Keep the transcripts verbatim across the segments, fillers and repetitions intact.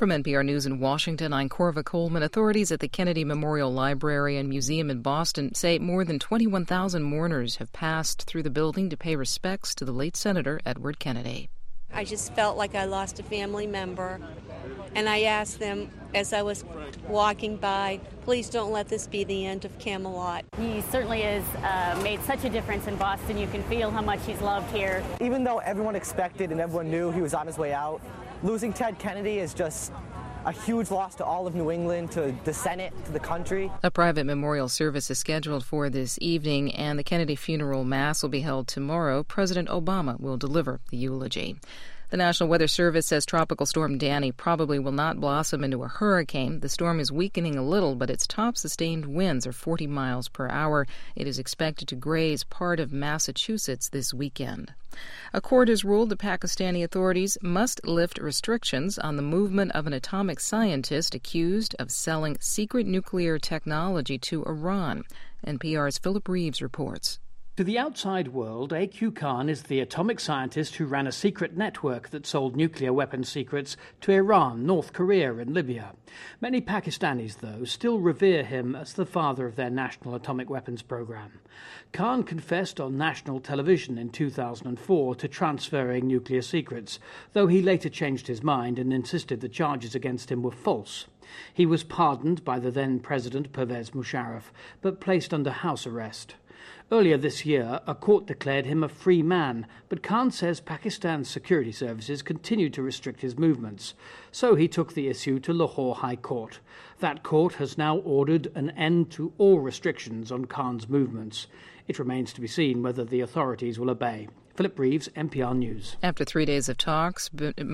From N P R News in Washington, I'm Corva Coleman. Authorities at the Kennedy Memorial Library and Museum in Boston say more than twenty-one thousand mourners have passed through the building to pay respects to the late Senator Edward Kennedy. I just felt like I lost a family member, and I asked them as I was walking by, please don't let this be the end of Camelot. He certainly has uh, made such a difference in Boston. You can feel how much he's loved here. Even though everyone expected and everyone knew he was on his way out, losing Ted Kennedy is just a huge loss to all of New England, to the Senate, to the country. A private memorial service is scheduled for this evening, and the Kennedy funeral mass will be held tomorrow. President Obama will deliver the eulogy. The National Weather Service says Tropical Storm Danny probably will not blossom into a hurricane. The storm is weakening a little, but its top sustained winds are forty miles per hour. It is expected to graze part of Massachusetts this weekend. A court has ruled the Pakistani authorities must lift restrictions on the movement of an atomic scientist accused of selling secret nuclear technology to Iran. N P R's Philip Reeves reports. To the outside world, A Q Khan is the atomic scientist who ran a secret network that sold nuclear weapons secrets to Iran, North Korea and Libya. Many Pakistanis, though, still revere him as the father of their national atomic weapons program. Khan confessed on national television in two thousand four to transferring nuclear secrets, though he later changed his mind and insisted the charges against him were false. He was pardoned by the then President Pervez Musharraf, but placed under house arrest. Earlier this year, a court declared him a free man, but Khan says Pakistan's security services continued to restrict his movements. So he took the issue to Lahore High Court. That court has now ordered an end to all restrictions on Khan's movements. It remains to be seen whether the authorities will obey. Philip Reeves, N P R News. After three days of talks,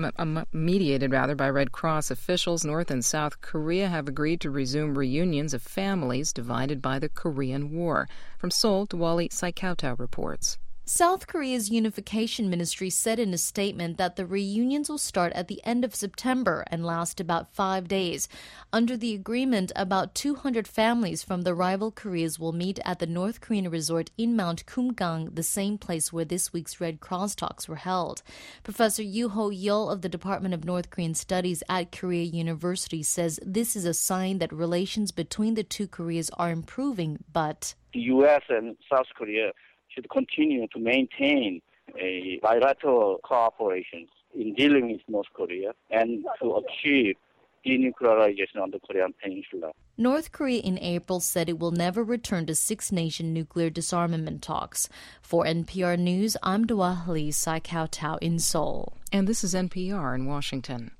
mediated rather by Red Cross officials, North and South Korea have agreed to resume reunions of families divided by the Korean War. From Seoul, Diwali Saikauta reports. South Korea's unification ministry said in a statement that the reunions will start at the end of September and last about five days. Under the agreement, about two hundred families from the rival Koreas will meet at the North Korean resort in Mount Kumgang, the same place where this week's Red Cross talks were held. Professor Yoo Ho-yeol of the Department of North Korean Studies at Korea University says this is a sign that relations between the two Koreas are improving, but the U S and South Korea should continue to maintain a bilateral cooperation in dealing with North Korea and to achieve denuclearization on the Korean Peninsula. North Korea in April said it will never return to six-nation nuclear disarmament talks. For N P R News, I'm Diwali Saikauta in Seoul. And this is N P R in Washington.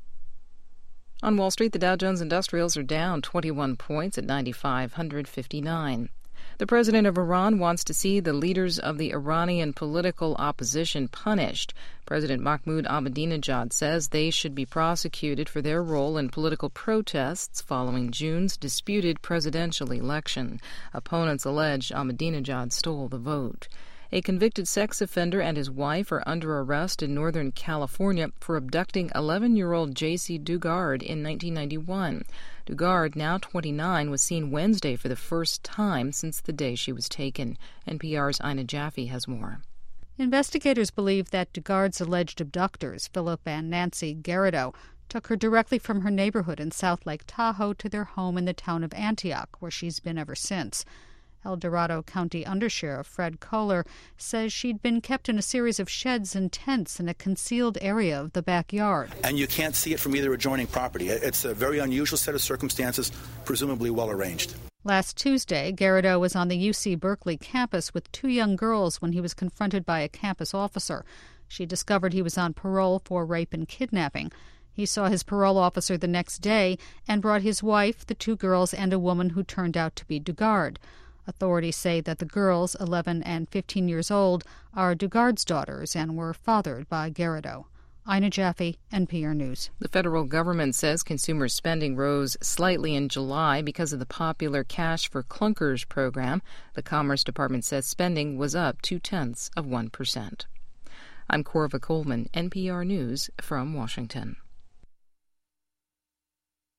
On Wall Street, the Dow Jones Industrials are down twenty-one points at nine thousand five hundred fifty-nine. The president of Iran wants to see the leaders of the Iranian political opposition punished. President Mahmoud Ahmadinejad says they should be prosecuted for their role in political protests following June's disputed presidential election. Opponents allege Ahmadinejad stole the vote. A convicted sex offender and his wife are under arrest in Northern California for abducting eleven-year-old J C Dugard in nineteen ninety-one. Dugard, now twenty-nine, was seen Wednesday for the first time since the day she was taken. N P R's Ina Jaffe has more. Investigators believe that Dugard's alleged abductors, Philip and Nancy Garrido, took her directly from her neighborhood in South Lake Tahoe to their home in the town of Antioch, where she's been ever since. El Dorado County Undersheriff Fred Kohler says she'd been kept in a series of sheds and tents in a concealed area of the backyard. And you can't see it from either adjoining property. It's a very unusual set of circumstances, presumably well arranged. Last Tuesday, Garrido was on the U C Berkeley campus with two young girls when he was confronted by a campus officer. She discovered he was on parole for rape and kidnapping. He saw his parole officer the next day and brought his wife, the two girls, and a woman who turned out to be Dugard. Authorities say that the girls, eleven and fifteen years old, are Dugard's daughters and were fathered by Garrido. Ina Jaffe, N P R News. The federal government says consumer spending rose slightly in July because of the popular Cash for Clunkers program. The Commerce Department says spending was up two-tenths of one percent. I'm Corva Coleman, N P R News from Washington.